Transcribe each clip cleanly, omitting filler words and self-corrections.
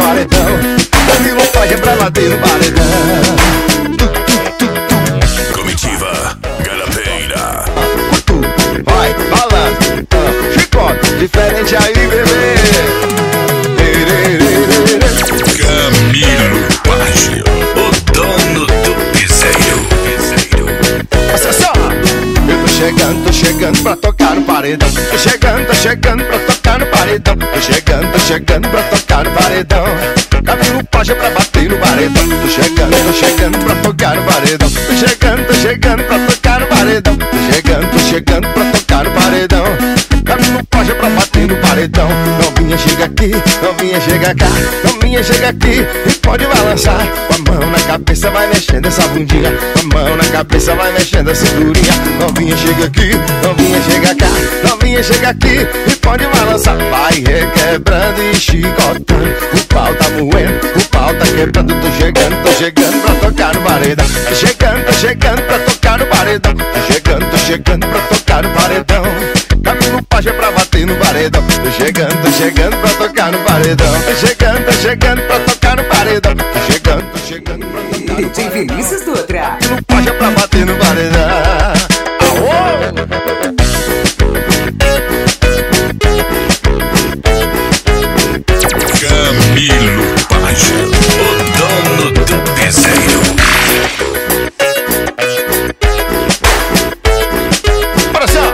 paredão. Camilo Paz é pra bater no paredão. Comitiva Garapeira. Vai, balança, chicote, diferente aí, bebê. Camilo Paz, o dono do piseiro. Olha só, eu tô chegando pra tocar no paredão. Tô chegando pra tocar no paredão. Tô chegando pra tocar no paredão. Camilo Paz é pra bater no paredão. Tô chegando pra tocar no paredão. Tô chegando pra tocar no paredão. Tô chegando pra tocar no paredão. Camilo Paz é pra bater no paredão. Novinha chega aqui, novinha chega cá. Novinha chega aqui e pode balançar. Com a mão na cabeça vai mexendo essa bundinha. Com a mão na cabeça vai mexendo a cinturinha. Novinha chega aqui, novinha chega cá. Novinha chega aqui e pode balançar. Vai requebrando e chicotando. O pau tá moendo, o pau tá quebrando. Tô chegando pra tocar no paredão. Tô chegando pra tocar no paredão. Tô chegando pra tocar no paredão. Camilo Paz é pra bater no paredão. Tô chegando pra tocar no paredão. Tô chegando pra tocar no paredão. Tô chegando pra tocar no paredão. DJ Vinícius Dutra. Camilo Paz é pra bater no paredão. Camilo Paz, o dono do piseiro. Olha só,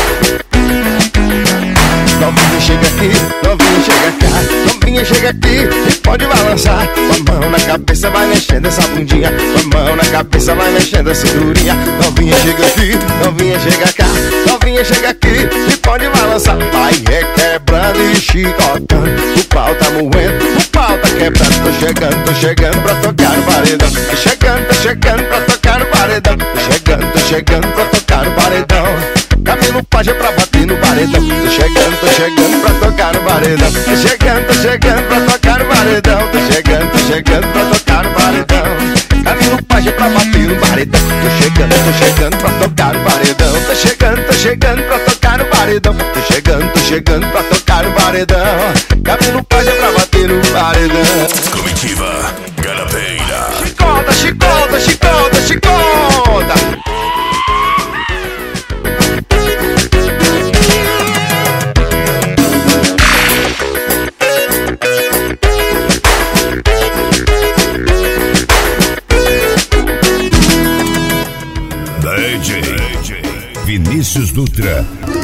novinha chega aqui, novinha chega cá. Novinha chega aqui e pode balançar. Com a mão na cabeça vai mexendo essa bundinha. Com a mão na cabeça vai mexendo a cinturinha. Novinha chega aqui, novinha chega cá. Novinha chega aqui e pode balançar. Vai requebrando e chicotando. O pau tá moendo, o pau tá quebrando. Tô chegando pra tocar no paredão. Tô chegando pra tocar no paredão. Tô chegando pra tocar no paredão. Camilo Paz é pra bater no paredão. Tô chegando pra tocar no paredão. Tô chegando pra tocar no paredão. Tô chegando pra tocar no paredão. Camilo Paz é pra bater no paredão. Tô chegando pra tocar no paredão. Tô chegando pra tocar no paredão. Tô chegando pra tocar no paredão. Camilo Paz é pra bater no paredão. Comitiva Garapeira. Chicota, chicota, chicota, chicota. DJ Vinícius Dutra.